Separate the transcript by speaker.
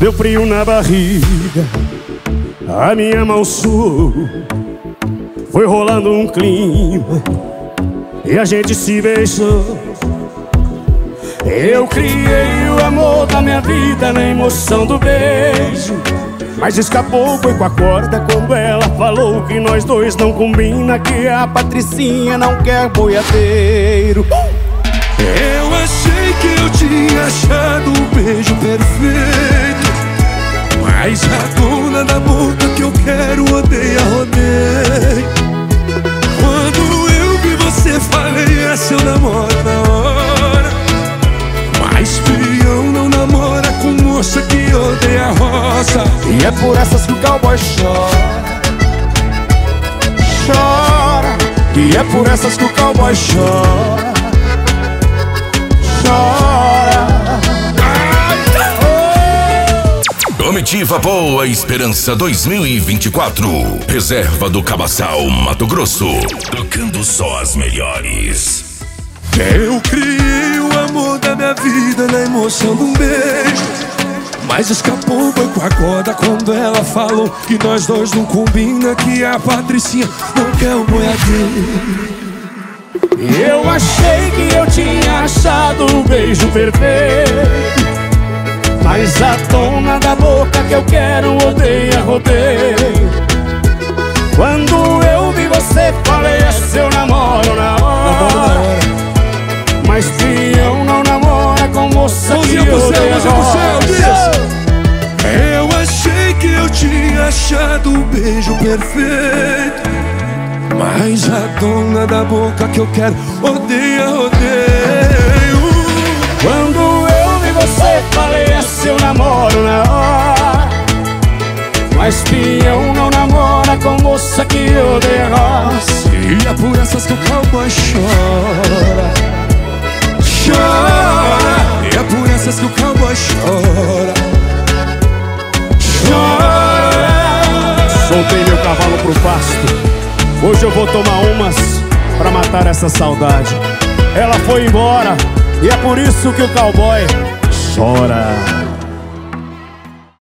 Speaker 1: deu frio na barriga, a minha mão suou, foi rolando um clima e a gente se beijou. Eu criei o amor da minha vida na emoção do beijo, mas escapou, foi com a corda quando ela falou que nós dois não combina, que a Patricinha não quer boiadeiro.
Speaker 2: Eu achei que eu tinha achado o beijo perfeito, mas a dona da boca que eu quero odeia, rodeio. Quando eu vi você falei, essa eu namoro na hora, mas peão não namora com moça que odeia roça.
Speaker 1: E é por essas que o cowboy chora, chora. E é por essas que o cowboy chora, chora.
Speaker 3: Comitiva Boa Esperança 2024. Reserva do Cabaçal, Mato Grosso. Tocando só as melhores.
Speaker 2: Eu criei o amor da minha vida na emoção de um beijo, mas escapou, foi com a corda quando ela falou que nós dois não combina, que a Patricinha não quer o boiadeiro.
Speaker 1: Eu achei que eu tinha achado o beijo perfeito, mas a dona da boca que eu quero odeia, rodeio. Quando eu vi você falei, é seu namoro na hora, mas peão não namora com moça que odeia roça.
Speaker 2: Eu achei que eu tinha achado o beijo perfeito, mas a dona da boca que eu quero odeia, rodeio.
Speaker 1: Quando eu vi você falei, é seu namoro na hora, mas peão não namora com moça que odeia roça.
Speaker 2: E é por essas que o cowboy chora, chora. E é por essas que o cowboy chora, chora.
Speaker 1: Soltei meu cavalo pro pasto, hoje eu vou tomar umas pra matar essa saudade. Ela foi embora e é por isso que o cowboy chora.